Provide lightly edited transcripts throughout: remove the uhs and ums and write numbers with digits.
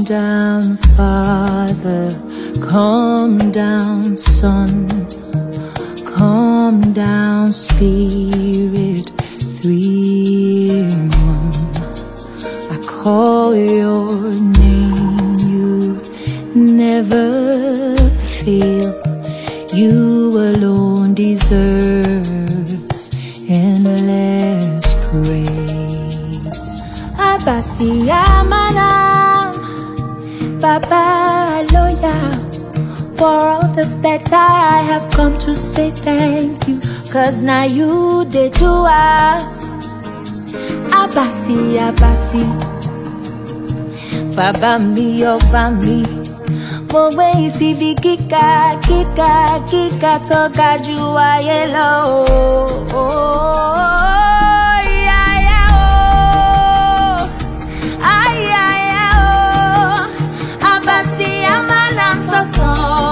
down, Father, come down, Son, come down, Spirit, 3 in 1. I call your name, you never fail. You alone deserves endless praise. Abasi Amanam, Baba Loya. For all the better I have come to say thank you, 'cause now you the doer. Abasi, Abasi, Baba mi, Oba mi. Mo gbe isibi kíkà, kíkà, kíkà tó ga jù ayé lọ. Abasi Amanam Soso.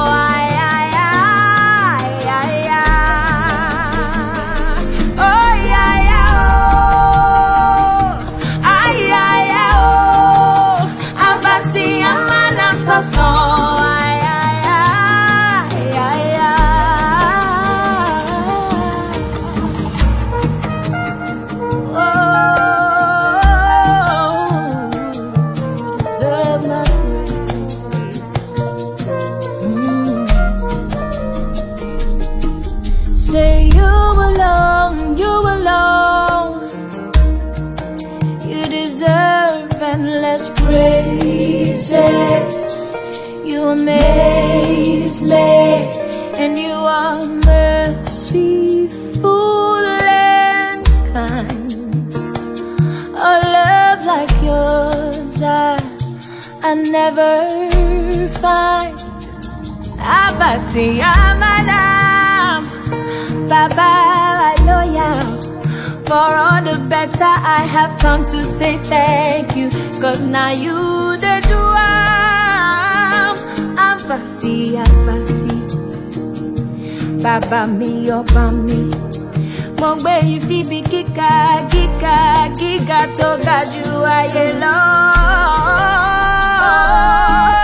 Say you alone, you deserve endless praises. You amaze me, and you are merciful and kind. A love like yours I never find. Abasi Amanam, Baba Loya. For all the better I have come to say thank you, 'cause now you the doer. Abasi, Abasi, Baba mi, Oba mi. Mo gbe isibi kíkà, kíkà, kíkà tó ga jù ayé lọ.